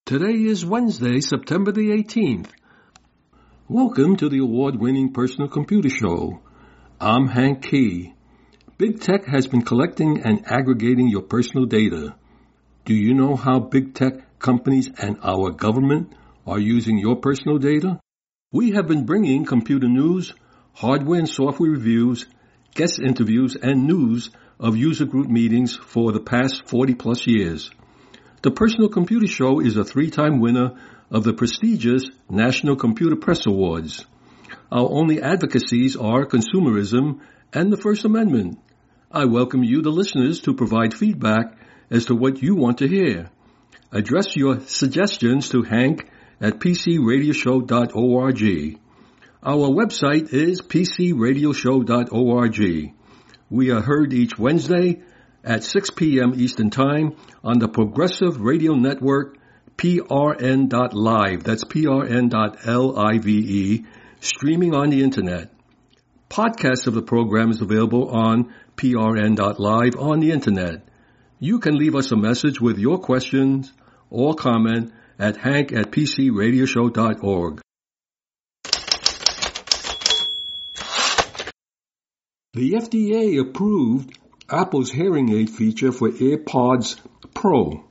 Today is Wednesday, September the 18th. Welcome to the award-winning Personal Computer Show. I'm Hank Key. Big Tech has been collecting and aggregating your personal data. Do you know how big tech companies and our government are using your personal data? We have been bringing computer news, hardware and software reviews, guest interviews, and news of user group meetings for the past 40-plus years. The Personal Computer Show is a 3-time winner of the prestigious National Computer Press Awards. Our only advocacies are consumerism and the First Amendment. I welcome you, the listeners, to provide feedback as to what you want to hear. Address your suggestions to hank@pcradioshow.org. Our website is pcradioshow.org. We are heard each Wednesday at 6 p.m. Eastern Time on the Progressive Radio Network, prn.live. That's prn.live, streaming on the Internet. Podcasts of the program is available on prn.live on the Internet. You can leave us a message with your questions or comment at hank@pcradioshow.org. The FDA approved Apple's hearing aid feature for AirPods Pro.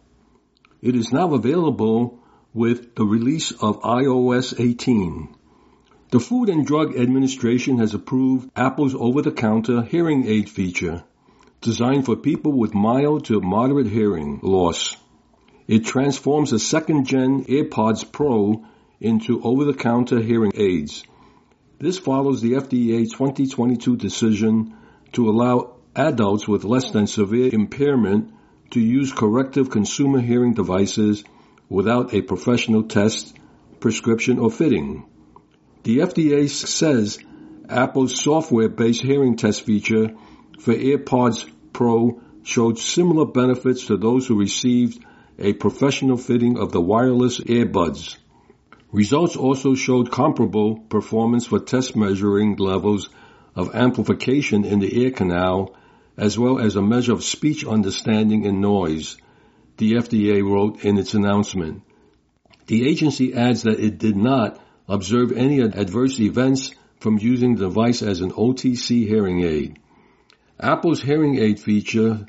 It is now available with the release of iOS 18. The Food and Drug Administration has approved Apple's over-the-counter hearing aid feature, designed for people with mild to moderate hearing loss. It transforms the second-gen AirPods Pro into over-the-counter hearing aids. This follows the FDA 2022 decision to allow adults with less than severe impairment to use corrective consumer hearing devices without a professional test, prescription, or fitting. The FDA says Apple's software-based hearing test feature for AirPods Pro showed similar benefits to those who received a professional fitting of the wireless earbuds. Results also showed comparable performance for test measuring levels of amplification in the ear canal, as well as a measure of speech understanding and noise, the FDA wrote in its announcement. The agency adds that it did not observe any adverse events from using the device as an OTC hearing aid. Apple's hearing aid feature,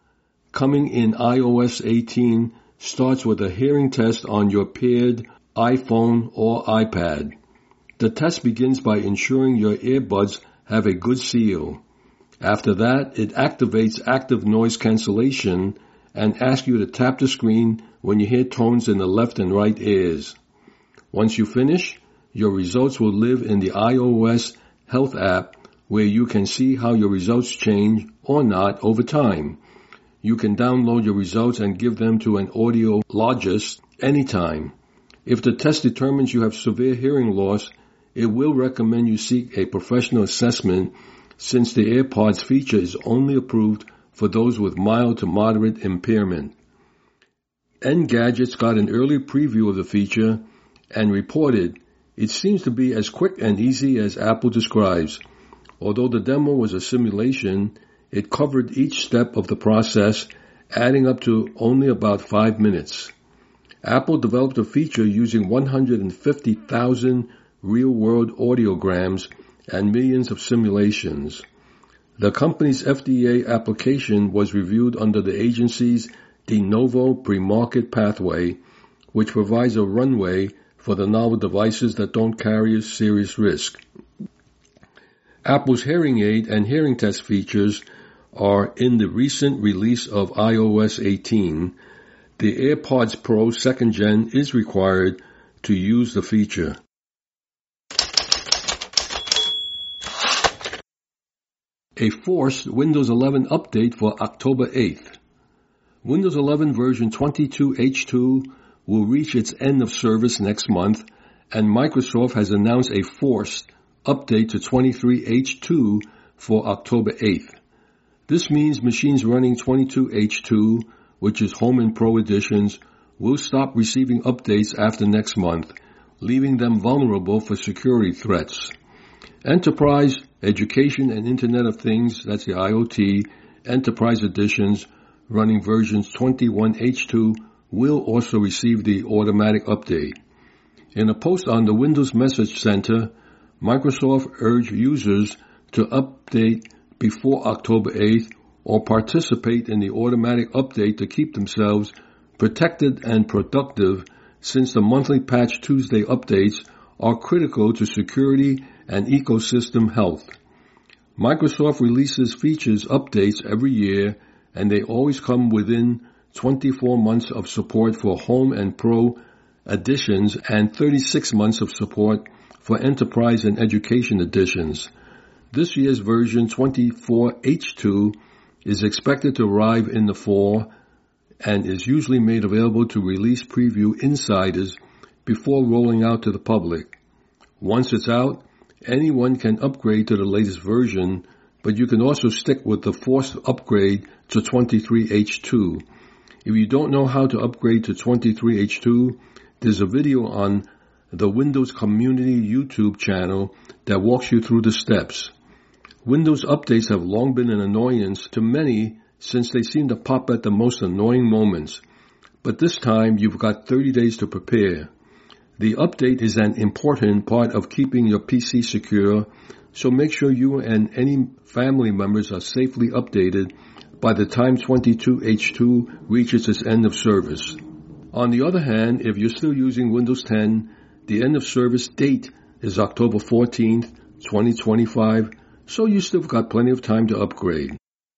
coming in iOS 18, starts with a hearing test on your paired iPhone or iPad. The test begins by ensuring your earbuds have a good seal. After that, it activates active noise cancellation and asks you to tap the screen when you hear tones in the left and right ears. Once you finish, your results will live in the iOS Health app, where you can see how your results change or not over time. You can download your results and give them to an audiologist anytime. If the test determines you have severe hearing loss, it will recommend you seek a professional assessment, since the AirPods feature is only approved for those with mild to moderate impairment. Engadget got an early preview of the feature and reported, "It seems to be as quick and easy as Apple describes. Although the demo was a simulation, it covered each step of the process, adding up to only about 5 minutes." Apple developed a feature using 150,000 real-world audiograms and millions of simulations. The company's FDA application was reviewed under the agency's de novo pre-market pathway, which provides a runway for the novel devices that don't carry a serious risk. Apple's hearing aid and hearing test features are in the recent release of iOS 18. The AirPods Pro 2nd Gen is required to use the feature. A forced Windows 11 update for October 8th. Windows 11 version 22H2 will reach its end of service next month, and Microsoft has announced a forced update to 23H2 for October 8th. This means machines running 22H2, which is Home and Pro editions, will stop receiving updates after next month, leaving them vulnerable for security threats. Enterprise, Education, and Internet of Things, that's the IoT, Enterprise editions running versions 21H2 will also receive the automatic update. In a post on the Windows Message Center, Microsoft urged users to update before October 8th or participate in the automatic update to keep themselves protected and productive, since the monthly Patch Tuesday updates are critical to security and ecosystem health. Microsoft releases features updates every year, and they always come within 24 months of support for Home and Pro editions and 36 months of support for Enterprise and Education editions. This year's version 24H2 is expected to arrive in the fall and is usually made available to release preview insiders before rolling out to the public. Once it's out, anyone can upgrade to the latest version, but you can also stick with the forced upgrade to 23H2. If you don't know how to upgrade to 23H2, there's a video on the Windows Community YouTube channel that walks you through the steps. Windows updates have long been an annoyance to many since they seem to pop at the most annoying moments. But this time, you've got 30 days to prepare. The update is an important part of keeping your PC secure, so make sure you and any family members are safely updated by the time 22H2 reaches its end of service. On the other hand, if you're still using Windows 10, the end of service date is October 14th, 2025, so you still got plenty of time to upgrade.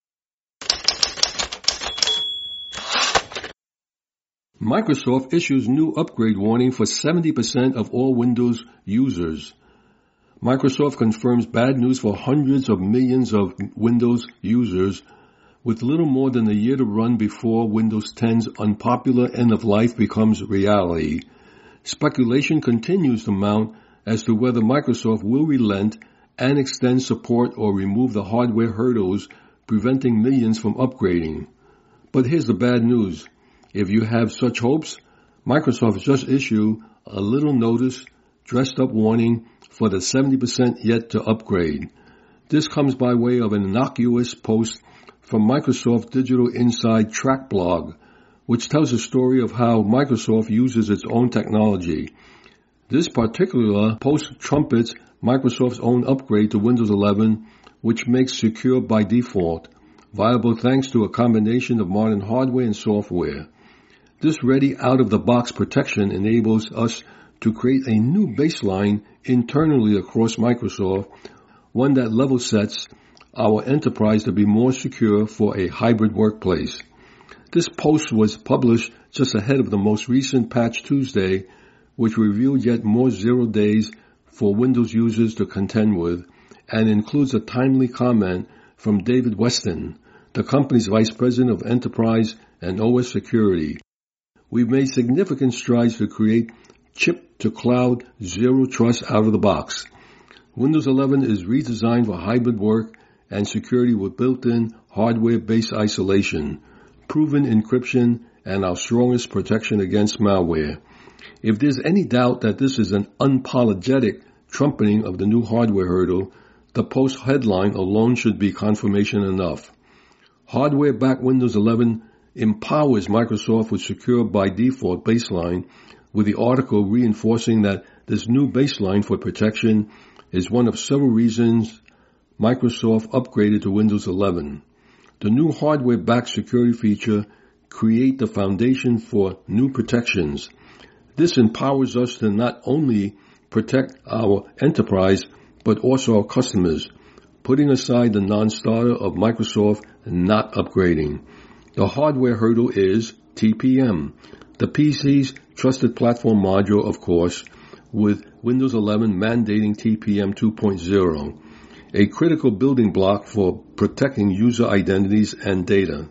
Microsoft issues new upgrade warning for 70% of all Windows users. Microsoft confirms bad news for hundreds of millions of Windows users, with little more than a year to run before Windows 10's unpopular end-of-life becomes reality. Speculation continues to mount as to whether Microsoft will relent and extend support or remove the hardware hurdles preventing millions from upgrading. But here's the bad news. If you have such hopes, Microsoft just issued a little notice, dressed up warning for the 70% yet to upgrade. This comes by way of an innocuous post from Microsoft Digital Inside Track blog, which tells a story of how Microsoft uses its own technology. This particular post trumpets Microsoft's own upgrade to Windows 11, which makes secure by default, viable thanks to a combination of modern hardware and software. This ready out-of-the-box protection enables us to create a new baseline internally across Microsoft, one that level sets our enterprise to be more secure for a hybrid workplace. This post was published just ahead of the most recent Patch Tuesday, which revealed yet more 0 days for Windows users to contend with, and includes a timely comment from David Weston, the company's Vice President of Enterprise and OS Security. We've made significant strides to create chip-to-cloud zero trust out of the box. Windows 11 is redesigned for hybrid work and security with built-in hardware-based isolation, proven encryption, and our strongest protection against malware. If there's any doubt that this is an unapologetic trumpeting of the new hardware hurdle, the post headline alone should be confirmation enough. Hardware-backed Windows 11 empowers Microsoft with secure by default baseline, with the article reinforcing that this new baseline for protection is one of several reasons Microsoft upgraded to Windows 11. The new hardware-backed security feature create the foundation for new protections. This empowers us to not only protect our enterprise, but also our customers, putting aside the non-starter of Microsoft not upgrading. The hardware hurdle is TPM, the PC's trusted platform module, of course, with Windows 11 mandating TPM 2.0, a critical building block for protecting user identities and data.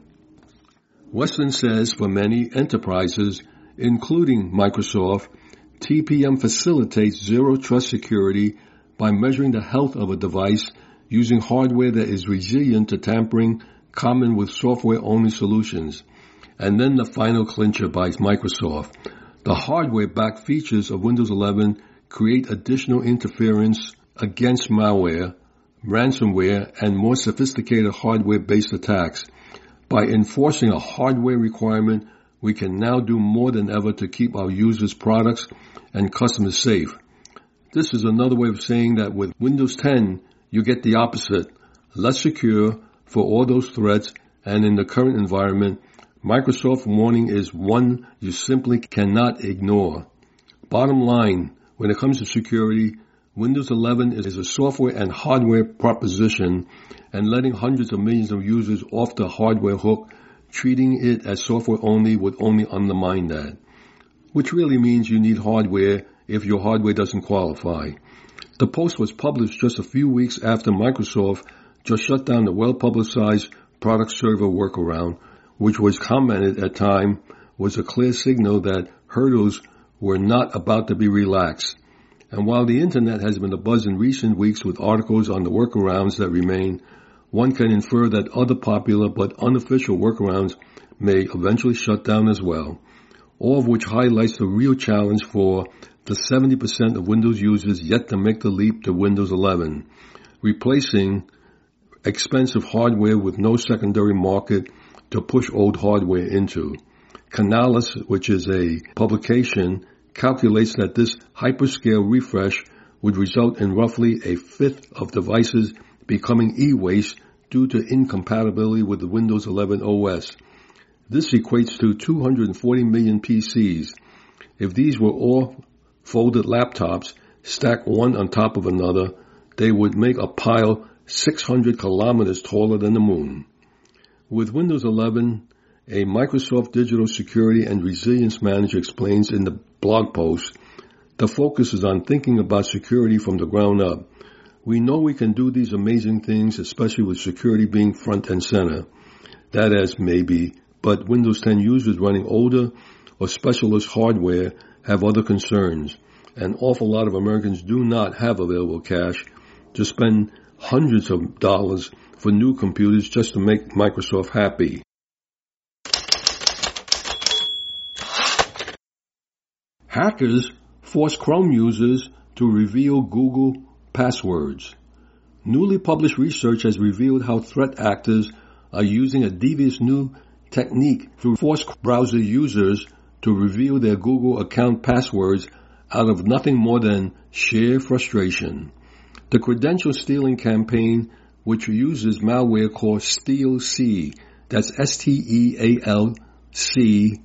Weston says for many enterprises, including Microsoft, TPM facilitates zero trust security by measuring the health of a device using hardware that is resilient to tampering, common with software-only solutions. And then the final clincher by Microsoft. The hardware-backed features of Windows 11 create additional interference against malware, ransomware, and more sophisticated hardware-based attacks by enforcing a hardware requirement we can now do more than ever to keep our users' products and customers safe. This is another way of saying that with Windows 10, you get the opposite, less secure for all those threats, and in the current environment, Microsoft warning is one you simply cannot ignore. Bottom line, when it comes to security, Windows 11 is a software and hardware proposition, and letting hundreds of millions of users off the hardware hook, treating it as software only would only undermine that. Which really means you need hardware if your hardware doesn't qualify. The post was published just a few weeks after Microsoft just shut down the well-publicized product server workaround, which was commented at time was a clear signal that hurdles were not about to be relaxed. And while the internet has been abuzz in recent weeks with articles on the workarounds that remain, one can infer that other popular but unofficial workarounds may eventually shut down as well, all of which highlights the real challenge for the 70% of Windows users yet to make the leap to Windows 11, replacing expensive hardware with no secondary market to push old hardware into. Canalys, which is a publication, calculates that this hyperscale refresh would result in roughly a fifth of devices becoming e-waste due to incompatibility with the Windows 11 OS. This equates to 240 million PCs. If these were all folded laptops stacked one on top of another, they would make a pile 600 kilometers taller than the moon. With Windows 11, a Microsoft Digital Security and Resilience Manager explains in the blog post, the focus is on thinking about security from the ground up. We know we can do these amazing things, especially with security being front and center. That is maybe, but Windows 10 users running older or specialist hardware have other concerns. An awful lot of Americans do not have available cash to spend hundreds of dollars for new computers just to make Microsoft happy. Hackers force Chrome users to reveal Google passwords. Newly published research has revealed how threat actors are using a devious new technique to force browser users to reveal their Google account passwords out of nothing more than sheer frustration. The credential stealing campaign, which uses malware called StealC, that's STEALC,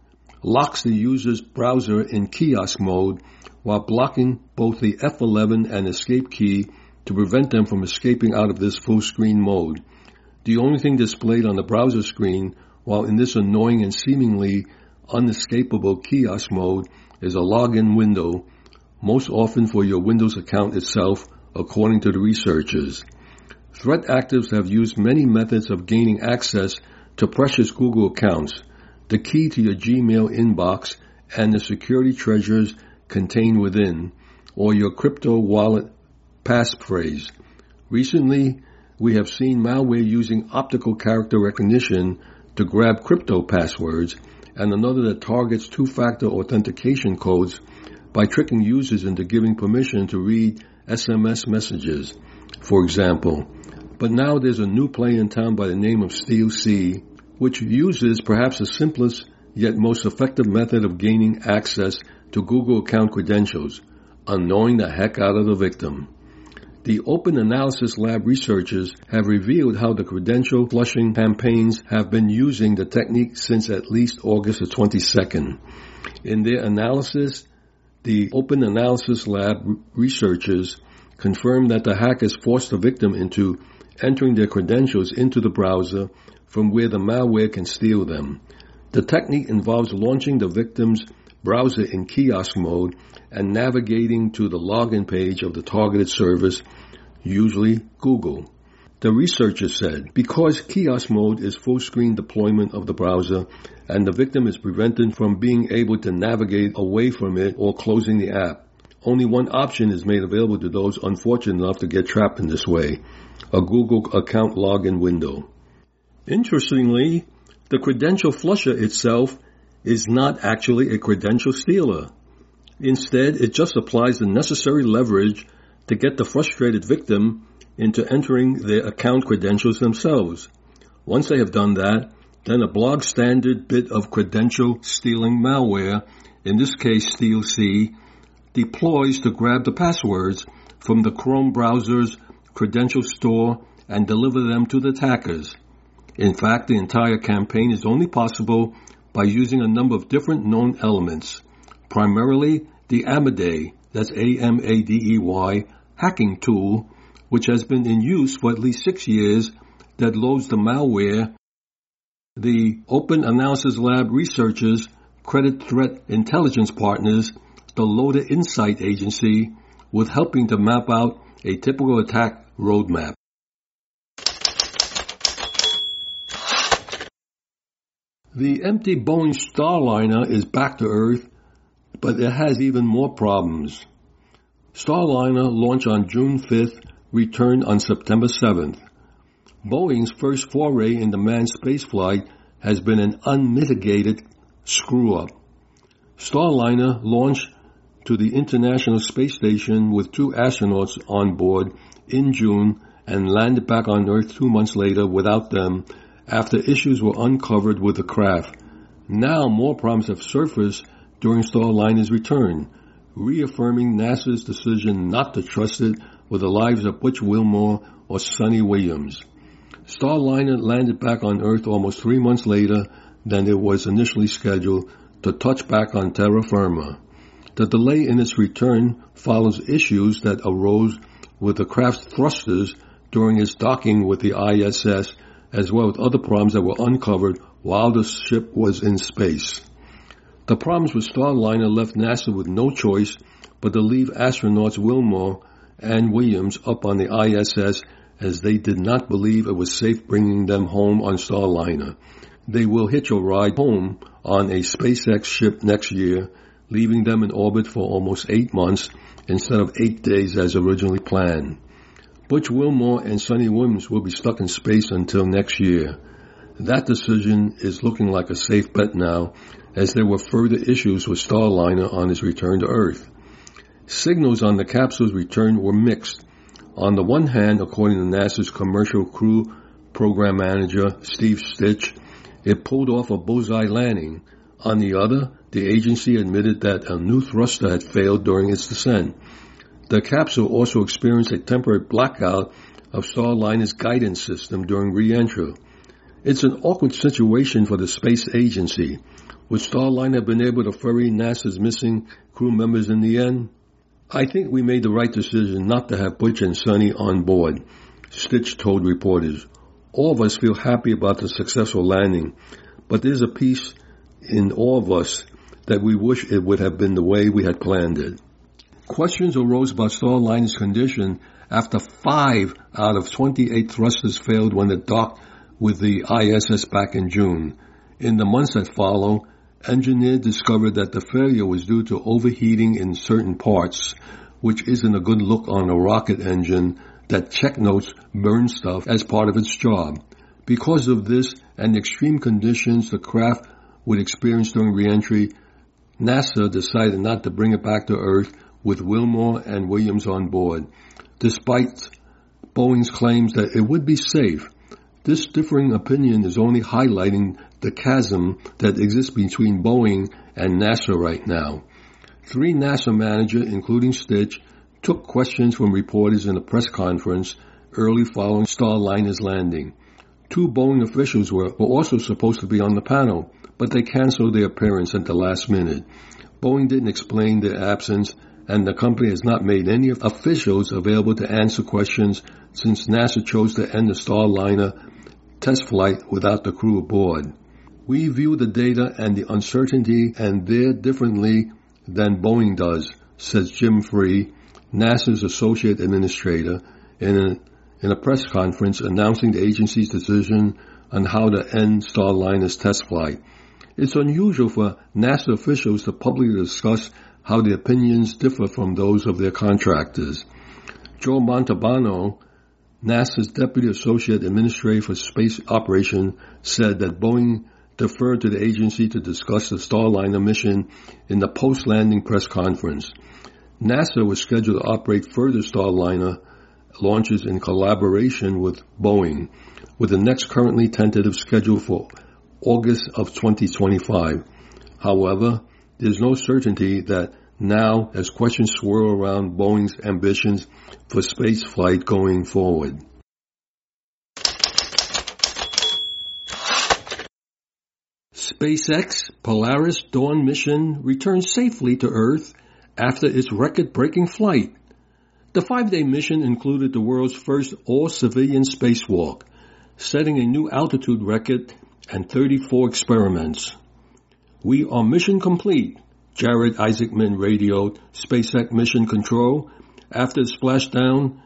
locks the user's browser in kiosk mode while blocking both the F11 and escape key to prevent them from escaping out of this full screen mode. The only thing displayed on the browser screen while in this annoying and seemingly unescapable kiosk mode is a login window, most often for your Windows account itself, according to the researchers. Threat actors have used many methods of gaining access to precious Google accounts, the key to your Gmail inbox, and the security treasures contained within, or your crypto wallet passphrase. Recently, we have seen malware using optical character recognition to grab crypto passwords, and another that targets two-factor authentication codes by tricking users into giving permission to read SMS messages, for example. But now there's a new play in town by the name of StealC, which uses perhaps the simplest yet most effective method of gaining access to Google account credentials, annoying the heck out of the victim. The Open Analysis Lab researchers have revealed how the credential flushing campaigns have been using the technique since at least August the 22nd. In their analysis, the Open Analysis Lab researchers confirmed that the hackers forced the victim into entering their credentials into the browser from where the malware can steal them. The technique involves launching the victim's browser in kiosk mode and navigating to the login page of the targeted service, usually Google. The researchers said, because kiosk mode is full screen deployment of the browser and the victim is prevented from being able to navigate away from it or closing the app, only one option is made available to those unfortunate enough to get trapped in this way, a Google account login window. Interestingly, the credential flusher itself is not actually a credential stealer. Instead, it just applies the necessary leverage to get the frustrated victim into entering their account credentials themselves. Once they have done that, Then a blog standard bit of credential stealing malware, in this case StealC, deploys to grab the passwords from the Chrome browser's credential store and deliver them to the attackers. In fact, the entire campaign is only possible by using a number of different known elements, primarily the Amadey, that's Amadey, hacking tool, which has been in use for at least 6 years, that loads the malware. The Open Analysis Lab researchers credit threat intelligence partners, the Loader Insight Agency, with helping to map out a typical attack roadmap. The empty Boeing Starliner is back to Earth, but it has even more problems. Starliner launched on June 5th, returned on September 7th. Boeing's first foray into manned spaceflight has been an unmitigated screw-up. Starliner launched to the International Space Station with 2 astronauts on board in June and landed back on Earth 2 months later without them after issues were uncovered with the craft. Now more problems have surfaced during Starliner's return, reaffirming NASA's decision not to trust it with the lives of Butch Wilmore or Sonny Williams. Starliner landed back on Earth almost 3 months later than it was initially scheduled to touch back on terra firma. The delay in its return follows issues that arose with the craft's thrusters during its docking with the ISS, as well as other problems that were uncovered while the ship was in space. The problems with Starliner left NASA with no choice but to leave astronauts Wilmore and Williams up on the ISS, as they did not believe it was safe bringing them home on Starliner. They will hitch a ride home on a SpaceX ship next year, leaving them in orbit for almost 8 months instead of 8 days as originally planned. Butch Wilmore and Sonny Williams will be stuck in space until next year. That decision is looking like a safe bet now, as there were further issues with Starliner on its return to Earth. Signals on the capsule's return were mixed. On the one hand, according to NASA's Commercial Crew Program Manager, Steve Stitch, it pulled off a bullseye landing. On the other, the agency admitted that a new thruster had failed during its descent. The capsule also experienced a temporary blackout of Starliner's guidance system during re-entry. It's an awkward situation for the space agency. Would Starliner been able to ferry NASA's missing crew members in the end? I think we made the right decision not to have Butch and Sonny on board, Stitch told reporters. All of us feel happy about the successful landing, but there's a piece in all of us that we wish it would have been the way we had planned it. Questions arose about Starliner's condition after 5 out of 28 thrusters failed when it docked with the ISS back in June. In the months that followed, engineers discovered that the failure was due to overheating in certain parts, which isn't a good look on a rocket engine that check notes burn stuff as part of its job. Because of this and the extreme conditions the craft would experience during re-entry, NASA decided not to bring it back to Earth with Wilmore and Williams on board, despite Boeing's claims that it would be safe. This differing opinion is only highlighting the chasm that exists between Boeing and NASA right now. 3 NASA managers, including Stitch, took questions from reporters in a press conference early following Starliner's landing. 2 Boeing officials were also supposed to be on the panel, but they canceled their appearance at the last minute. Boeing didn't explain their absence, and the company has not made any officials available to answer questions since NASA chose to end the Starliner test flight without the crew aboard. We view the data and the uncertainty and there differently than Boeing does, says Jim Free, NASA's associate administrator, in a press conference announcing the agency's decision on how to end Starliner's test flight. It's unusual for NASA officials to publicly discuss how their opinions differ from those of their contractors. Joe Montalbano, NASA's Deputy Associate Administrator for Space Operation, said that Boeing deferred to the agency to discuss the Starliner mission in the post-landing press conference. NASA was scheduled to operate further Starliner launches in collaboration with Boeing, with the next currently tentative schedule for August of 2025. However, there's no certainty that now as questions swirl around Boeing's ambitions for space flight going forward. SpaceX Polaris Dawn mission returns safely to Earth after its record-breaking flight. The 5-day mission included the world's first all-civilian spacewalk, setting a new altitude record and 34 experiments. "We are mission complete," Jared Isaacman radioed SpaceX Mission Control after it splashed down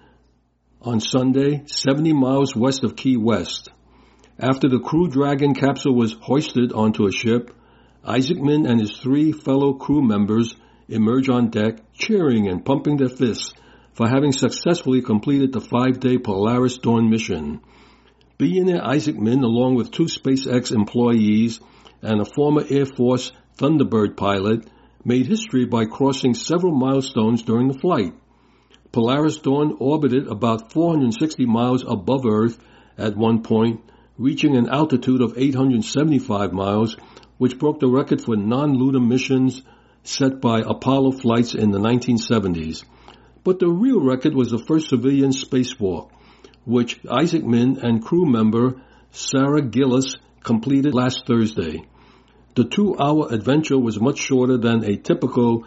on Sunday 70 miles west of Key West. After the Crew Dragon capsule was hoisted onto a ship, Isaacman and his 3 fellow crew members emerged on deck cheering and pumping their fists for having successfully completed the 5-day Polaris Dawn mission. Billionaire Isaacman, along with 2 SpaceX employees and a former Air Force Thunderbird pilot, made history by crossing several milestones during the flight. Polaris Dawn orbited about 460 miles above Earth at one point, reaching an altitude of 875 miles, which broke the record for non-lunar missions set by Apollo flights in the 1970s. But the real record was the first civilian spacewalk, which Isaacman and crew member Sarah Gillis completed last Thursday. The 2-hour adventure was much shorter than a typical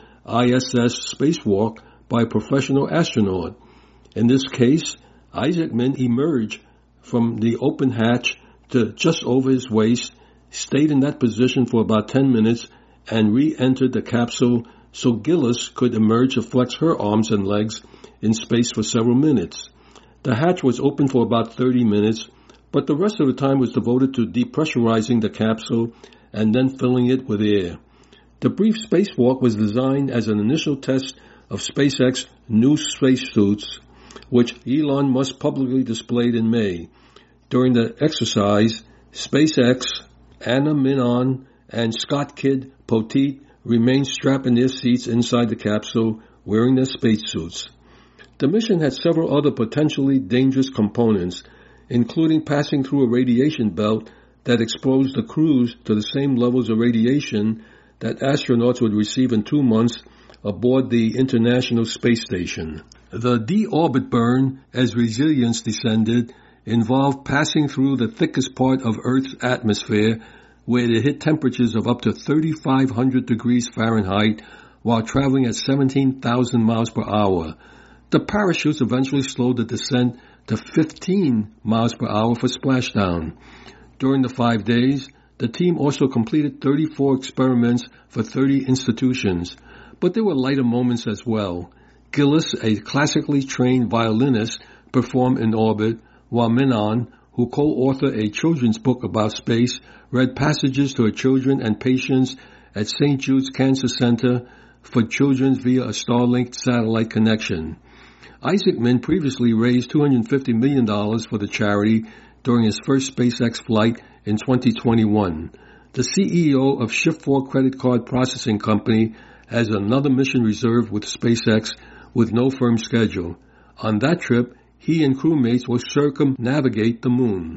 ISS spacewalk by a professional astronaut. In this case, Isaacman emerged from the open hatch to just over his waist, stayed in that position for about 10 minutes, and re-entered the capsule so Gillis could emerge to flex her arms and legs in space for several minutes. The hatch was open for about 30 minutes, but the rest of the time was devoted to depressurizing the capsule and then filling it with air. The brief spacewalk was designed as an initial test of SpaceX's new spacesuits, which Elon Musk publicly displayed in May. During the exercise, SpaceX, Anna Menon, and Scott Kidd Poteet remained strapped in their seats inside the capsule, wearing their spacesuits. The mission had several other potentially dangerous components, including passing through a radiation belt that exposed the crews to the same levels of radiation that astronauts would receive in 2 months aboard the International Space Station. The deorbit burn, as resilience descended, involved passing through the thickest part of Earth's atmosphere, where it hit temperatures of up to 3,500 degrees Fahrenheit while traveling at 17,000 miles per hour. The parachutes eventually slowed the descent to 15 miles per hour for splashdown. During the 5 days, the team also completed 34 experiments for 30 institutions, but there were lighter moments as well. Gillis, a classically trained violinist, performed in orbit, while Menon, who co-authored a children's book about space, read passages to her children and patients at St. Jude's Cancer Center for Children via a Starlink satellite connection. Isaacman previously raised $250 million for the charity during his first SpaceX flight in 2021. The CEO of Shift4 Credit Card Processing Company has another mission reserved with SpaceX with no firm schedule. On that trip, he and crewmates will circumnavigate the moon.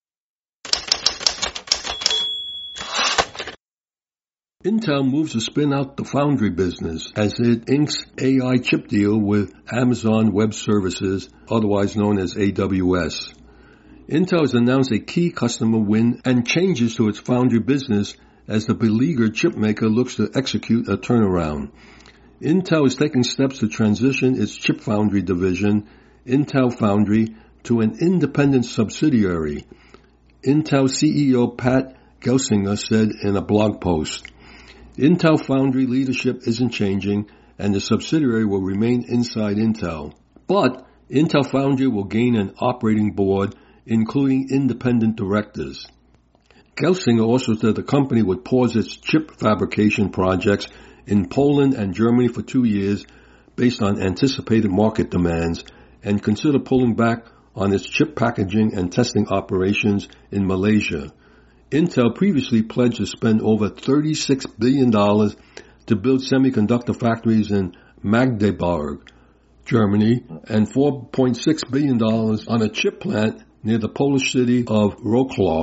Intel moves to spin out the foundry business as it inks AI chip deal with Amazon Web Services, otherwise known as AWS. Intel has announced a key customer win and changes to its foundry business as the beleaguered chipmaker looks to execute a turnaround. Intel is taking steps to transition its chip foundry division, Intel Foundry, to an independent subsidiary. Intel CEO Pat Gelsinger said in a blog post, "Intel Foundry leadership isn't changing and the subsidiary will remain inside Intel. But Intel Foundry will gain an operating board, including independent directors." Gelsinger also said the company would pause its chip fabrication projects in Poland and Germany for 2 years based on anticipated market demands and consider pulling back on its chip packaging and testing operations in Malaysia. Intel previously pledged to spend over $36 billion to build semiconductor factories in Magdeburg, Germany, and $4.6 billion on a chip plant near the Polish city of Wrocław,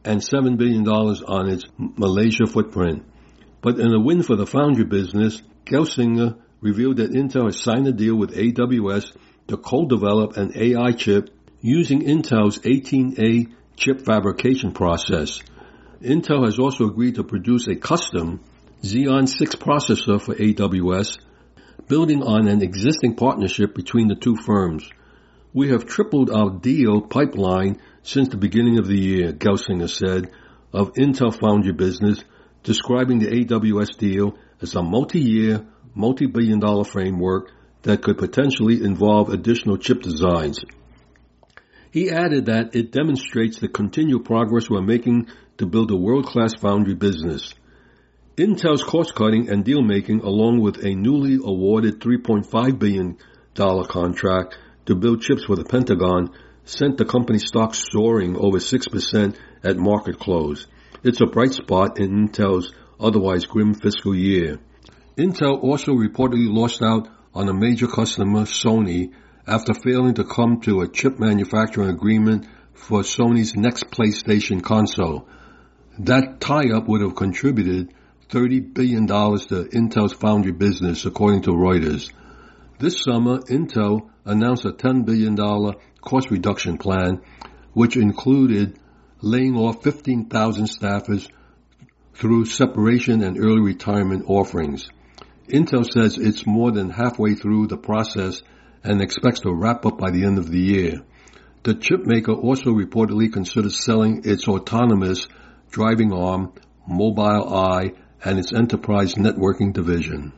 and $7 billion on its Malaysia footprint. But in a win for the foundry business, Gelsinger revealed that Intel has signed a deal with AWS to co-develop an AI chip using Intel's 18A chip fabrication process. Intel has also agreed to produce a custom Xeon 6 processor for AWS, building on an existing partnership between the two firms. We have tripled our deal pipeline since the beginning of the year, Gelsinger said, of Intel Foundry Business, describing the AWS deal as a multi-year, multi-billion-dollar framework that could potentially involve additional chip designs. He added that it demonstrates the continued progress we're making to build a world-class foundry business. Intel's cost-cutting and deal-making, along with a newly awarded $3.5 billion contract to build chips for the Pentagon, sent the company's stock soaring over 6% at market close. It's a bright spot in Intel's otherwise grim fiscal year. Intel also reportedly lost out on a major customer, Sony, after failing to come to a chip manufacturing agreement for Sony's next PlayStation console. That tie-up would have contributed $30 billion to Intel's foundry business, according to Reuters. This summer, Intel announced a $10 billion cost reduction plan, which included laying off 15,000 staffers through separation and early retirement offerings. Intel says it's more than halfway through the process and expects to wrap up by the end of the year. The chipmaker also reportedly considers selling its autonomous driving arm, Mobileye, and its enterprise networking division.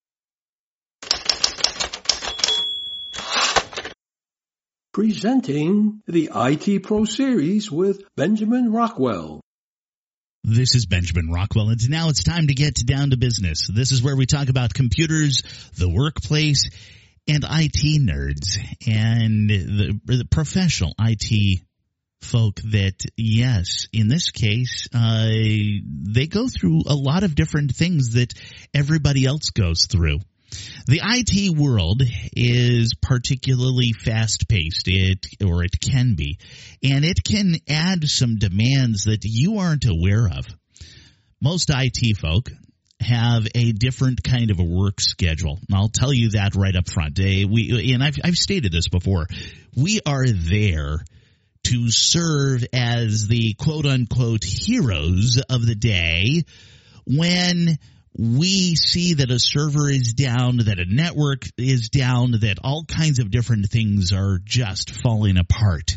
Presenting the IT Pro Series with Benjamin Rockwell. This is Benjamin Rockwell, and now it's time to get down to business. This is where we talk about computers, the workplace, and IT nerds, and the professional IT folk that, yes, in this case, they go through a lot of different things that everybody else goes through. The IT world is particularly fast-paced, it can be, and it can add some demands that you aren't aware of. Most IT folk have a different kind of a work schedule, and I'll tell you that right up front. I've stated this before. We are there to serve as the quote-unquote heroes of the day when we see that a server is down, that a network is down, that all kinds of different things are just falling apart.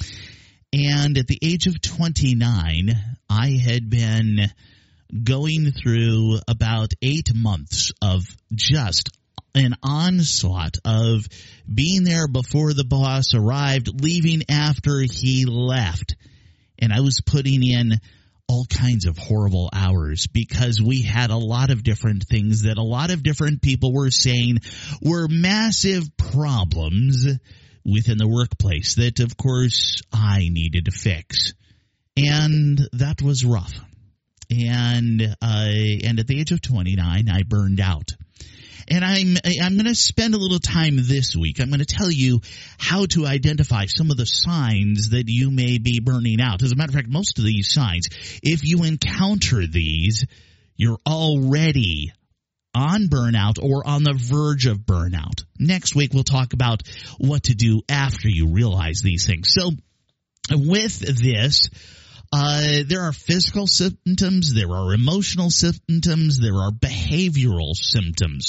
And at the age of 29, I had been going through about 8 months of just an onslaught of being there before the boss arrived, leaving after he left. And I was putting in all kinds of horrible hours because we had a lot of different things that a lot of different people were saying were massive problems within the workplace that, of course, I needed to fix. And that was rough. And at the age of 29, I burned out. And I'm going to spend a little time this week. I'm going to tell you how to identify some of the signs that you may be burning out. As a matter of fact, most of these signs, if you encounter these, you're already on burnout or on the verge of burnout. Next week, we'll talk about what to do after you realize these things. So with this, there are physical symptoms, there are emotional symptoms, there are behavioral symptoms.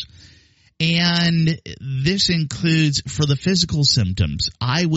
And this includes, for the physical symptoms,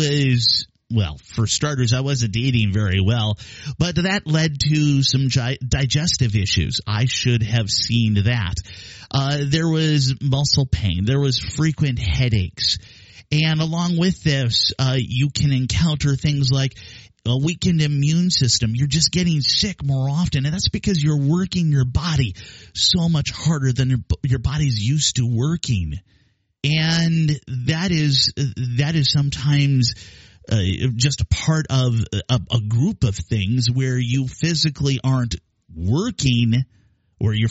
for starters, I wasn't eating very well, but that led to some digestive issues. I should have seen that. There was muscle pain. There was frequent headaches. And along with this, you can encounter things like a weakened immune system. You're just getting sick more often, and that's because you're working your body so much harder than your body's used to working. And that is sometimes just a part of a group of things where you physically aren't working, or you're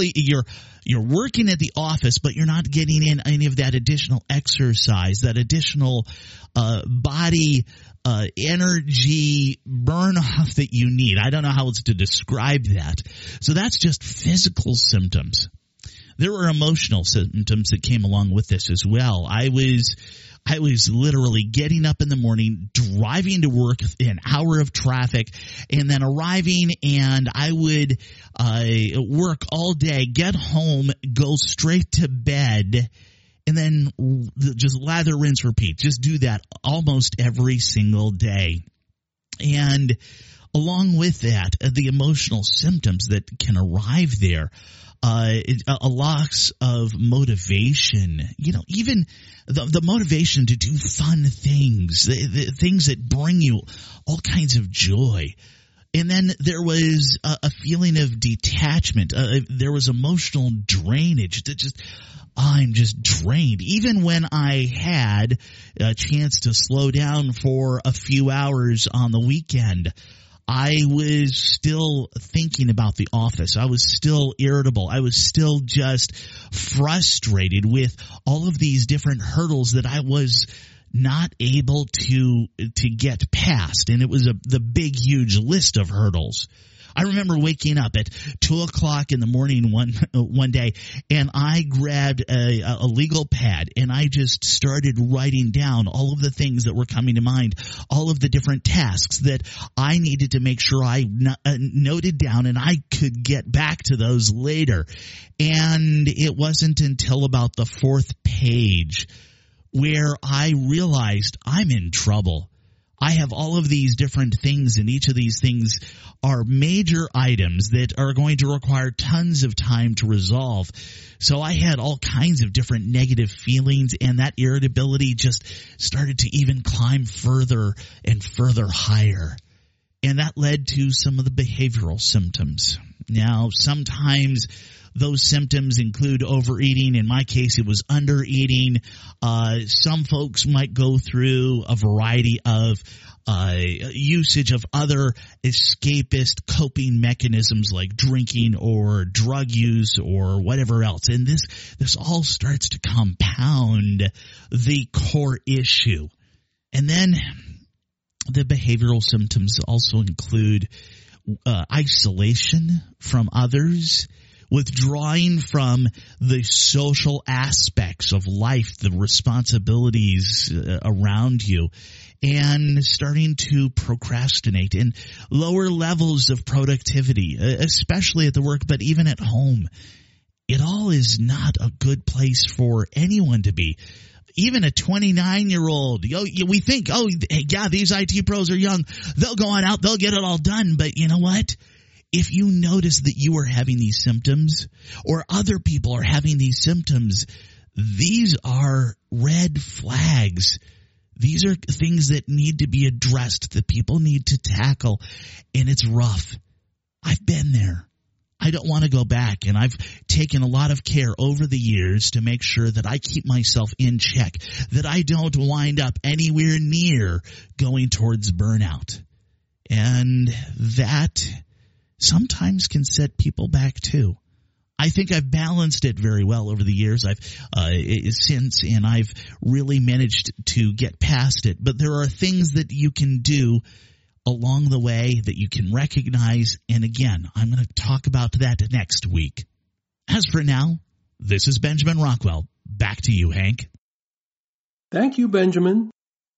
working at the office, but you're not getting in any of that additional exercise, that additional body energy burn off that you need. I don't know how else to describe that. So that's just physical symptoms. There were emotional symptoms that came along with this as well. I was literally getting up in the morning, driving to work, an hour of traffic, and then arriving, and I would work all day, get home, go straight to bed, and then just lather, rinse, repeat. Just do that almost every single day. And along with that, the emotional symptoms that can arrive there, a loss of motivation, even the motivation to do fun things, the things that bring you all kinds of joy. And then there was a feeling of detachment. There was emotional drainage that I'm just drained. Even when I had a chance to slow down for a few hours on the weekend, I was still thinking about the office. I was still irritable. I was still just frustrated with all of these different hurdles that I was not able to get past. And it was the big, huge list of hurdles. I remember waking up at 2:00 in the morning one day, and I grabbed a legal pad, and I just started writing down all of the things that were coming to mind, all of the different tasks that I needed to make sure I noted down, and I could get back to those later. And it wasn't until about the 4th page where I realized I'm in trouble. I have all of these different things, and each of these things are major items that are going to require tons of time to resolve. So I had all kinds of different negative feelings, and that irritability just started to even climb further and further higher. And that led to some of the behavioral symptoms. Now, sometimes those symptoms include overeating. In my case, it was undereating. Some folks might go through a variety of usage of other escapist coping mechanisms like drinking or drug use or whatever else. And this all starts to compound the core issue. And then the behavioral symptoms also include isolation from others, withdrawing from the social aspects of life, the responsibilities around you, and starting to procrastinate, and lower levels of productivity, especially at the work, but even at home. It all is not a good place for anyone to be. Even a 29-year-old, we think, these IT pros are young. They'll go on out, they'll get it all done. But you know what? If you notice that you are having these symptoms, or other people are having these symptoms, these are red flags. These are things that need to be addressed, that people need to tackle, and it's rough. I've been there. I don't want to go back, and I've taken a lot of care over the years to make sure that I keep myself in check, that I don't wind up anywhere near going towards burnout. And that sometimes can set people back too. I think I've balanced it very well over the years. I've really managed to get past it. But there are things that you can do along the way that you can recognize. And again, I'm going to talk about that next week. As for now, this is Benjamin Rockwell. Back to you, Hank. Thank you, Benjamin.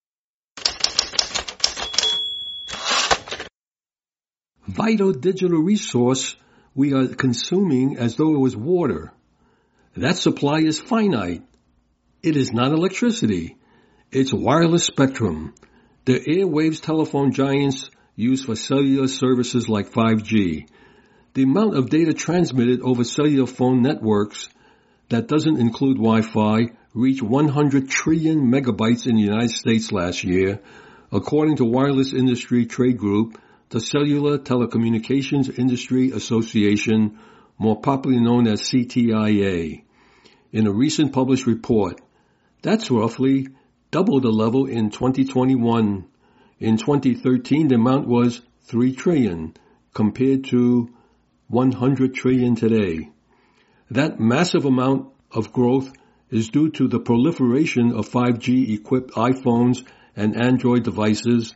Vital digital resource we are consuming as though it was water. That supply is finite. It is not electricity. It's wireless spectrum. The airwaves telephone giants use for cellular services like 5G. The amount of data transmitted over cellular phone networks that doesn't include Wi-Fi reached 100 trillion megabytes in the United States last year, according to Wireless Industry Trade Group, the Cellular Telecommunications Industry Association, more popularly known as CTIA, in a recent published report. That's roughly double the level in 2021. In 2013, the amount was 3 trillion, compared to 100 trillion today. That massive amount of growth is due to the proliferation of 5G-equipped iPhones and Android devices,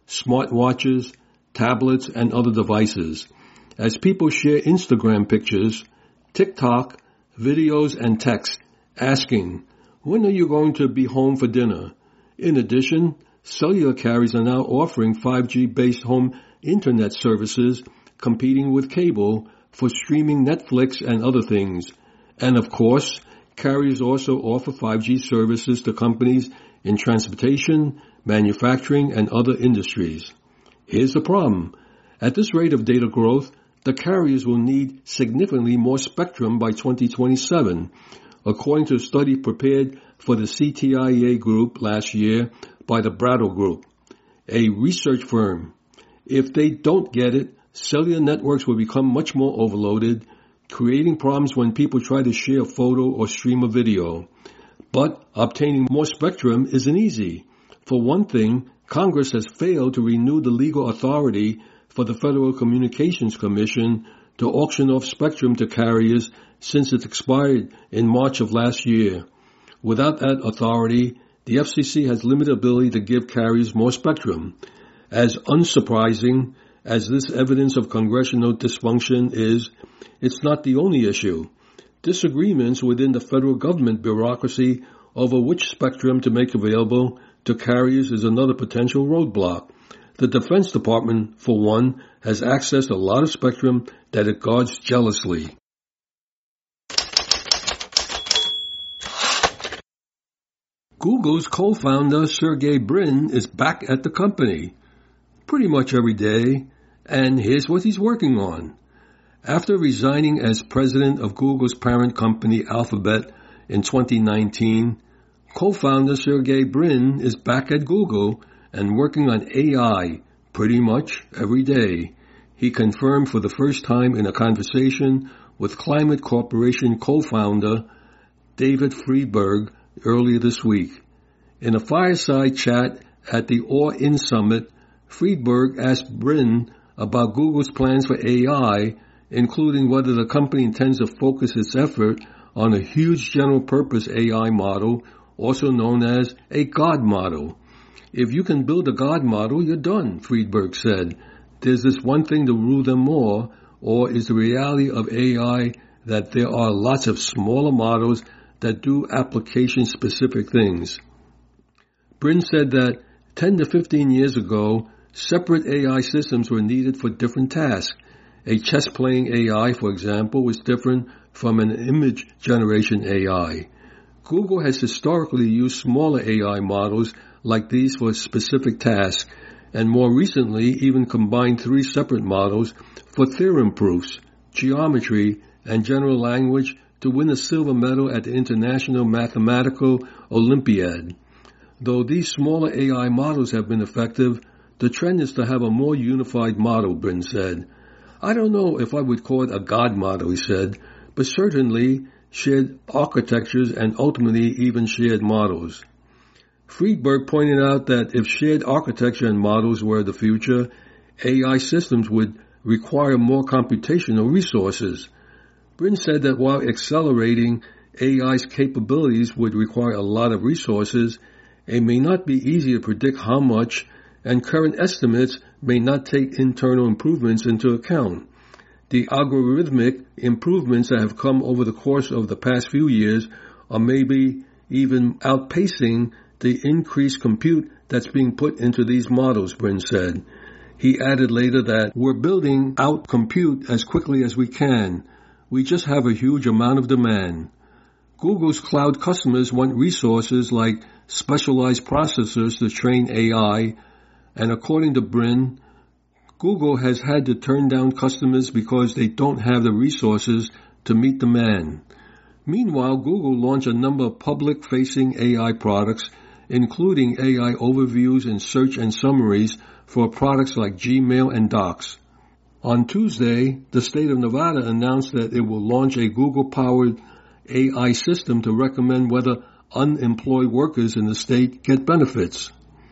smartwatches, tablets, and other devices. As people share Instagram pictures, TikTok, videos, and text asking, when are you going to be home for dinner? In addition, cellular carriers are now offering 5G-based home internet services competing with cable for streaming Netflix and other things. And of course, carriers also offer 5G services to companies in transportation, manufacturing, and other industries. Here's the problem. At this rate of data growth, the carriers will need significantly more spectrum by 2027, according to a study prepared for the CTIA Group last year by the Brattle Group, a research firm. If they don't get it, cellular networks will become much more overloaded, creating problems when people try to share a photo or stream a video. But obtaining more spectrum isn't easy. For one thing, Congress has failed to renew the legal authority for the Federal Communications Commission to auction off spectrum to carriers since it expired in March of last year. Without that authority, the FCC has limited ability to give carriers more spectrum. As unsurprising as this evidence of congressional dysfunction is, it's not the only issue. Disagreements within the federal government bureaucracy over which spectrum to make available to carriers is another potential roadblock. The Defense Department, for one, has accessed a lot of spectrum that it guards jealously. Google's co-founder Sergey Brin is back at the company pretty much every day, and here's what he's working on. After resigning as president of Google's parent company Alphabet in 2019, co-founder Sergey Brin is back at Google and working on AI pretty much every day. He confirmed for the first time in a conversation with Climate Corporation co-founder David Friedberg earlier this week. In a fireside chat at the All-In Summit, Friedberg asked Brin about Google's plans for AI, including whether the company intends to focus its effort on a huge general-purpose AI model, also known as a God model. If you can build a God model, you're done, Friedberg said. There's this one thing to rule them all, or is the reality of AI that there are lots of smaller models that do application-specific things. Brin said that 10 to 15 years ago, separate AI systems were needed for different tasks. A chess-playing AI, for example, was different from an image generation AI. Google has historically used smaller AI models like these for specific tasks, and more recently even combined 3 separate models for theorem proofs, geometry, and general language to win a silver medal at the International Mathematical Olympiad. Though these smaller AI models have been effective, the trend is to have a more unified model, Brin said. I don't know if I would call it a God model, he said, but certainly shared architectures and ultimately even shared models. Friedberg pointed out that if shared architecture and models were the future, AI systems would require more computational resources. Brin said that while accelerating AI's capabilities would require a lot of resources, it may not be easy to predict how much, and current estimates may not take internal improvements into account. The algorithmic improvements that have come over the course of the past few years are maybe even outpacing the increased compute that's being put into these models, Brin said. He added later that we're building out compute as quickly as we can. We just have a huge amount of demand. Google's cloud customers want resources like specialized processors to train AI, and according to Brin, Google has had to turn down customers because they don't have the resources to meet demand. Meanwhile, Google launched a number of public-facing AI products, including AI overviews and search and summaries for products like Gmail and Docs. On Tuesday, the state of Nevada announced that it will launch a Google-powered AI system to recommend whether unemployed workers in the state get benefits.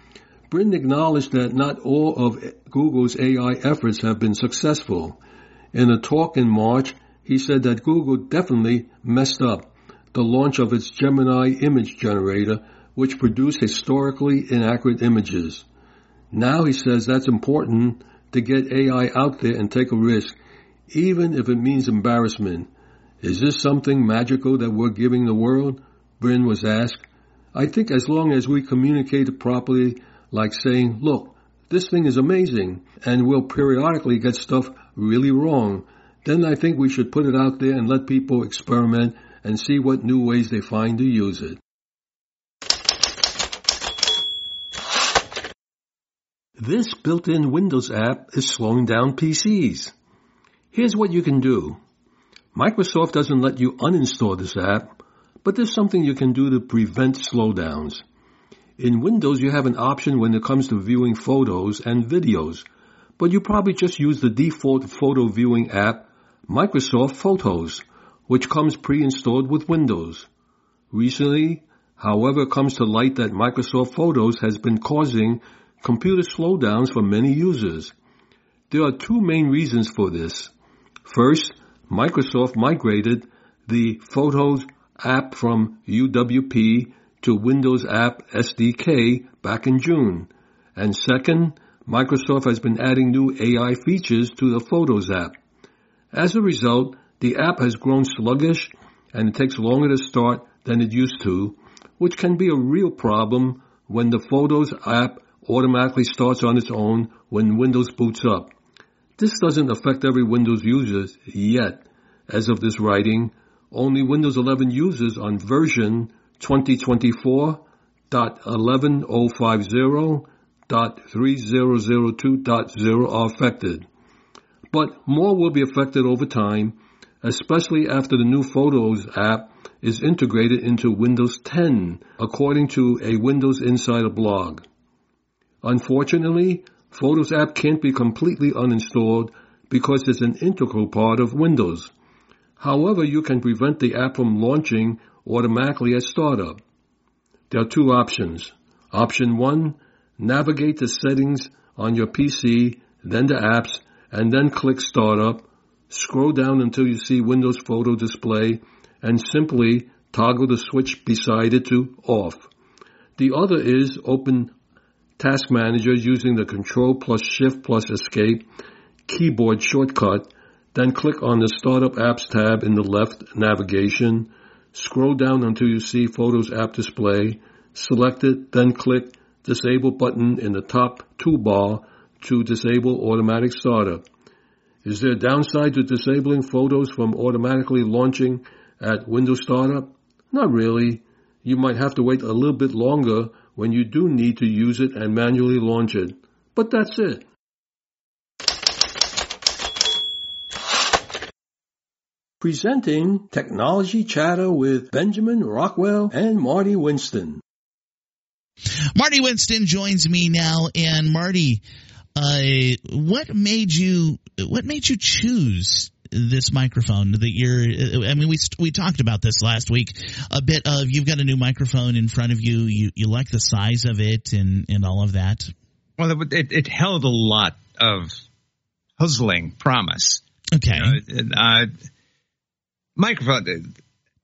Brin acknowledged that not all of Google's AI efforts have been successful. In a talk in March, he said that Google definitely messed up the launch of its Gemini image generator, which produced historically inaccurate images. Now he says that's important to get AI out there and take a risk, even if it means embarrassment. Is this something magical that we're giving the world? Brin was asked. I think as long as we communicate it properly, like saying, look, this thing is amazing, and we'll periodically get stuff really wrong, then I think we should put it out there and let people experiment and see what new ways they find to use it. This built-in Windows app is slowing down PCs. Here's what you can do. Microsoft doesn't let you uninstall this app, but there's something you can do to prevent slowdowns. In Windows, you have an option when it comes to viewing photos and videos, but you probably just use the default photo viewing app, Microsoft Photos, which comes pre-installed with Windows. Recently, however, it comes to light that Microsoft Photos has been causing computer slowdowns for many users. There are two main reasons for this. First, Microsoft migrated the Photos app from UWP to Windows App SDK back in June. And second, Microsoft has been adding new AI features to the Photos app. As a result, the app has grown sluggish and it takes longer to start than it used to, which can be a real problem when the Photos app automatically starts on its own when Windows boots up. This doesn't affect every Windows user yet. As of this writing, only Windows 11 users on version 2024.11050.3002.0 are affected. But more will be affected over time, especially after the new Photos app is integrated into Windows 10, according to a Windows Insider blog. Unfortunately, Photos app can't be completely uninstalled because it's an integral part of Windows. However, you can prevent the app from launching automatically at startup. There are two options. Option 1, navigate the settings on your PC, then the apps, and then click Startup. Scroll down until you see Windows Photo Display, and simply toggle the switch beside it to off. The other is open Task Manager using the Control plus Shift plus Escape keyboard shortcut, then click on the Startup Apps tab in the left navigation, scroll down until you see Photos App Display, select it, then click Disable button in the top toolbar to disable automatic startup. Is there a downside to disabling Photos from automatically launching at Windows Startup? Not really. You might have to wait a little bit longer when you do need to use it and manually launch it. But that's it. Presenting Technology Chatter with Benjamin Rockwell and Marty Winston. Marty Winston joins me now, and Marty, what made you choose this microphone that you're, I mean, we talked about this last week a bit of, you've got a new microphone in front of you. You like the size of it and all of that. Well, it held a lot of puzzling promise. Okay. Microphone,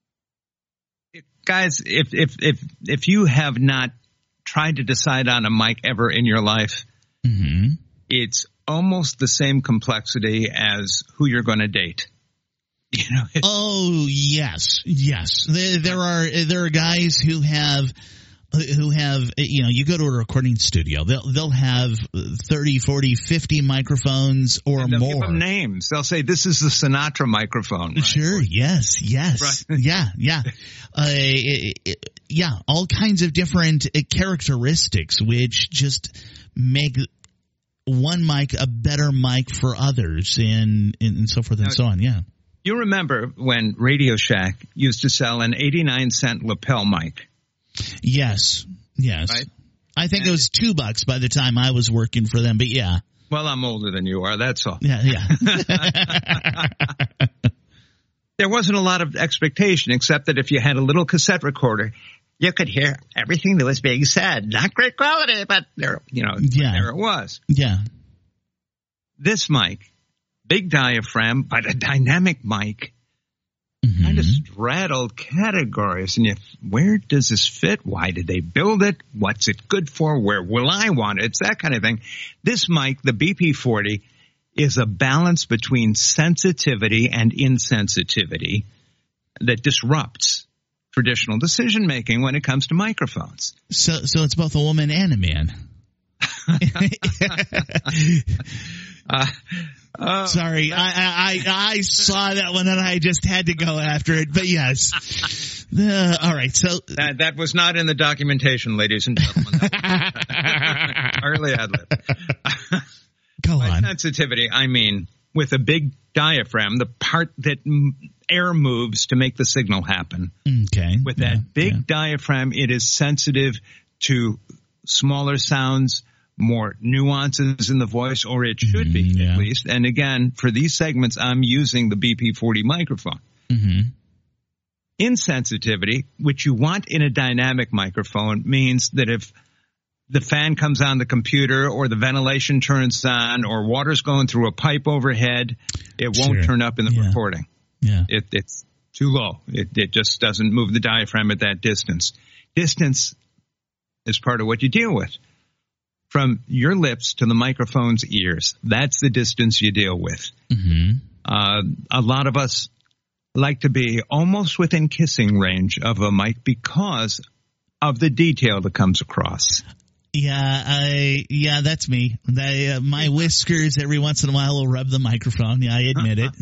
guys, if you have not tried to decide on a mic ever in your life, mm-hmm. It's almost the same complexity as who you're going to date. You know. Oh yes. There are guys who have you go to a recording studio, they'll have 30, 40, 50 microphones or and they'll more. Give them names. They'll say this is the Sinatra microphone. Right? Sure. Yes. Right. Yeah. All kinds of different characteristics which just make one mic a better mic for others and so forth and so on. Yeah. You remember when Radio Shack used to sell an 89-cent lapel mic? Yes. Right? I think it was $2 by the time I was working for them, but yeah. Well, I'm older than you are, that's all. Yeah. There wasn't a lot of expectation, except that if you had a little cassette recorder, you could hear everything that was being said. Not great quality, but there it was. Yeah. This mic, big diaphragm, but a dynamic mic, kind of straddled categories. And where does this fit? Why did they build it? What's it good for? Where will I want it? It's that kind of thing. This mic, the BP40, is a balance between sensitivity and insensitivity that disrupts traditional decision making when it comes to microphones. So it's both a woman and a man. Sorry, I saw that one and I just had to go after it. But yes, all right. So that was not in the documentation, ladies and gentlemen. Entirely ad lib. Go By on. sensitivity, I mean with a big diaphragm, the part that air moves to make the signal happen. Okay. With that big diaphragm, it is sensitive to smaller sounds, more nuances in the voice, or it should be at least. And again, for these segments, I'm using the BP40 microphone. Insensitivity, which you want in a dynamic microphone, means that if the fan comes on the computer or the ventilation turns on or water's going through a pipe overhead, it won't turn up in the recording. Yeah. It's too low. It just doesn't move the diaphragm at that distance. Distance is part of what you deal with. From your lips to the microphone's ears, that's the distance you deal with. A lot of us like to be almost within kissing range of a mic because of the detail that comes across. Yeah, that's me. My whiskers every once in a while will rub the microphone. Yeah, I admit it.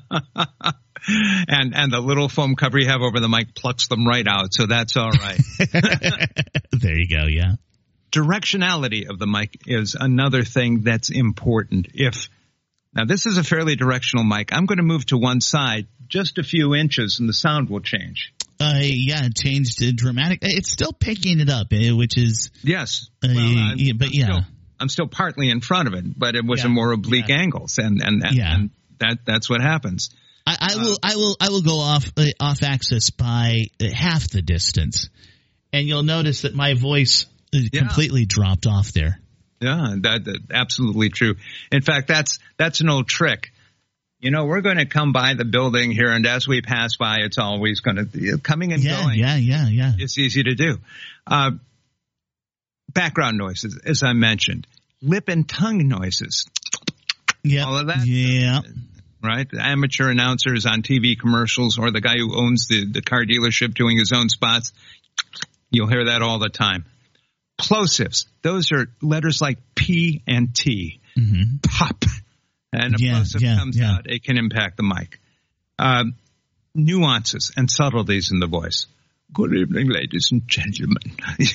And the little foam cover you have over the mic plucks them right out, so that's all right. There you go, yeah. Directionality of the mic is another thing that's important. Now this is a fairly directional mic. I'm going to move to one side just a few inches and the sound will change. It changed dramatically. It's still picking it up, which is... Yes. I'm still partly in front of it, but it was a more oblique angles, and that's what happens. I will go off axis by half the distance, and you'll notice that my voice completely dropped off there. Yeah, that's absolutely true. In fact, that's an old trick. We're going to come by the building here, and as we pass by, it's always going to coming and going. Yeah. It's easy to do. Background noises, as I mentioned, lip and tongue noises. Yeah, all of that. Yeah, right. The amateur announcers on TV commercials, or the guy who owns the car dealership doing his own spots. You'll hear that all the time. Plosives. Those are letters like P and T. Pop. And a plosive comes out, it can impact the mic. Nuances and subtleties in the voice. Good evening, ladies and gentlemen.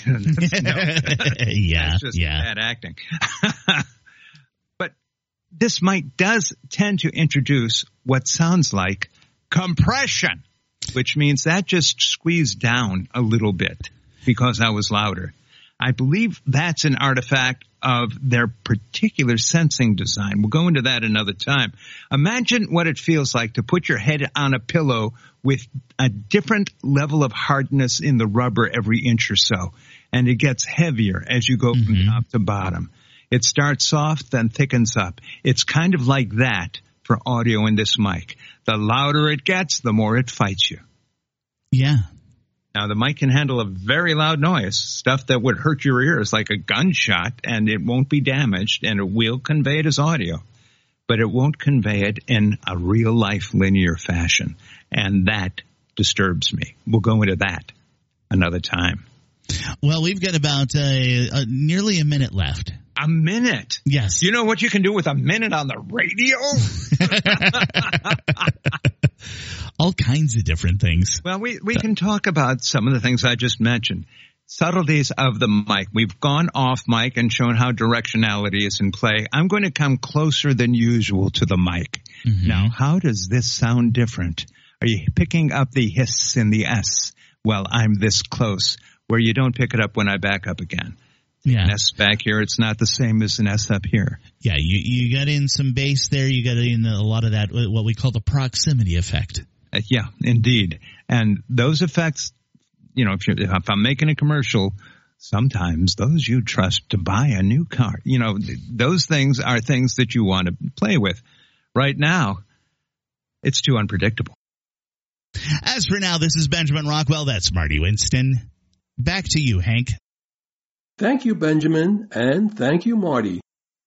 That's just bad acting. But this mic does tend to introduce what sounds like compression, which means that just squeezed down a little bit because I was louder. I believe that's an artifact of their particular sensing design. We'll go into that another time. Imagine what it feels like to put your head on a pillow with a different level of hardness in the rubber every inch or so, and it gets heavier as you go from top to bottom. It starts soft, then thickens up. It's kind of like that for audio in this mic. The louder it gets, the more it fights you. Yeah. Now, the mic can handle a very loud noise, stuff that would hurt your ears like a gunshot, and it won't be damaged, and it will convey it as audio. But it won't convey it in a real-life linear fashion, and that disturbs me. We'll go into that another time. Well, we've got about nearly a minute left. A minute? Yes. You know what you can do with a minute on the radio? All kinds of different things. Well, we can talk about some of the things I just mentioned. Subtleties of the mic. We've gone off mic and shown how directionality is in play. I'm going to come closer than usual to the mic. Now, how does this sound different? Are you picking up the hiss in the S? Well, I'm this close, where you don't pick it up when I back up again. Yeah. An S back here, it's not the same as an S up here. Yeah, you got in some bass there. You got in a lot of that, what we call the proximity effect. Yeah, indeed. And those effects, if I'm making a commercial, sometimes those you trust to buy a new car. Those things are things that you want to play with. Right now, it's too unpredictable. As for now, this is Benjamin Rockwell. That's Marty Winston. Back to you, Hank. Thank you, Benjamin, and thank you, Marty.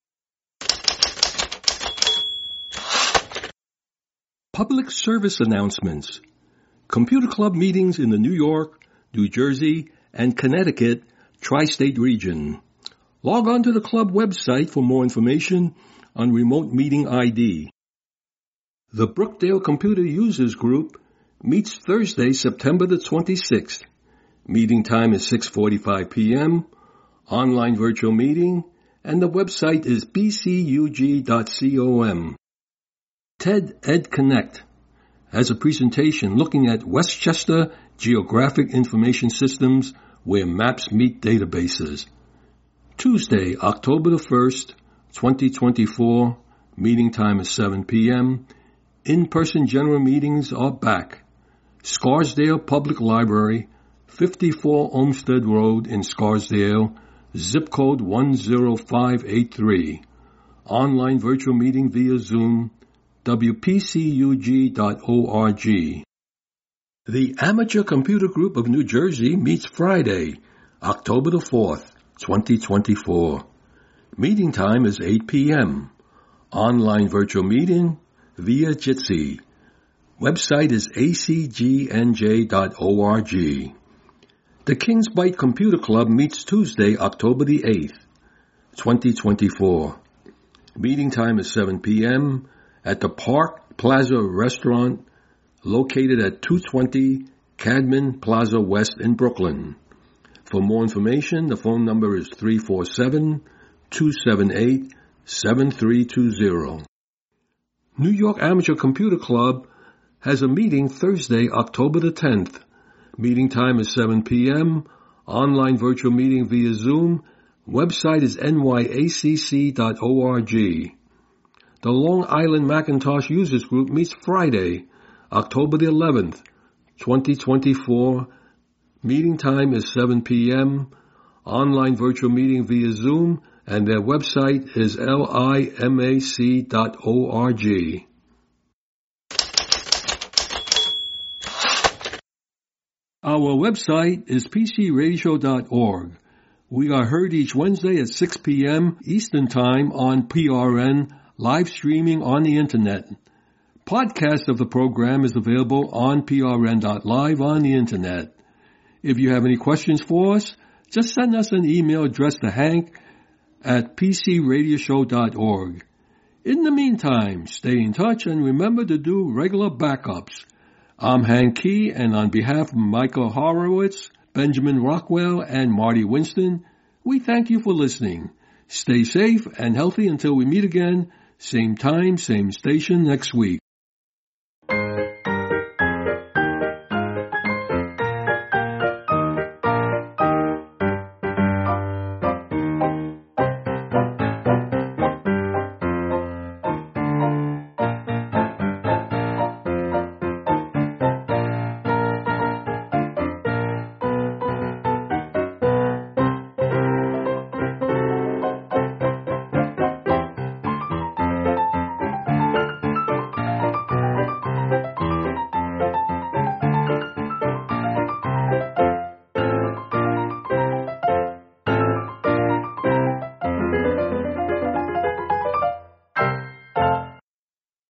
Public service announcements. Computer Club meetings in the New York, New Jersey, and Connecticut tri-state region. Log on to the club website for more information on remote meeting ID. The Brookdale Computer Users Group meets Thursday, September the 26th. Meeting time is 6:45 p.m., online virtual meeting, and the website is bcug.com. TED Ed Connect has a presentation looking at Westchester Geographic Information Systems where maps meet databases. Tuesday, October the 1st, 2024, meeting time is 7 p.m. In-person general meetings are back. Scarsdale Public Library, 54 Olmsted Road in Scarsdale, zip code 10583. Online virtual meeting via Zoom, wpcug.org. The Amateur Computer Group of New Jersey meets Friday, October the 4th, 2024. Meeting time is 8 p.m. Online virtual meeting via Jitsi. Website is acgnj.org. The Kings Bite Computer Club meets Tuesday, October the 8th, 2024. Meeting time is 7 p.m. at the Park Plaza Restaurant located at 220 Cadman Plaza West in Brooklyn. For more information, the phone number is 347-278-7320. New York Amateur Computer Club has a meeting Thursday, October the 10th. Meeting time is 7 p.m. Online virtual meeting via Zoom. Website is nyacc.org. The Long Island Macintosh Users Group meets Friday, October the 11th, 2024. Meeting time is 7 p.m. Online virtual meeting via Zoom, and their website is limac.org. Our website is pcradioshow.org. We are heard each Wednesday at 6 p.m. Eastern Time on PRN, live streaming on the Internet. Podcast of the program is available on prn.live on the Internet. If you have any questions for us, just send us an email addressed to hank@pcradioshow.org. In the meantime, stay in touch and remember to do regular backups. I'm Hank Key, and on behalf of Michael Horowitz, Benjamin Rockwell, and Marty Winston, we thank you for listening. Stay safe and healthy until we meet again, same time, same station next week.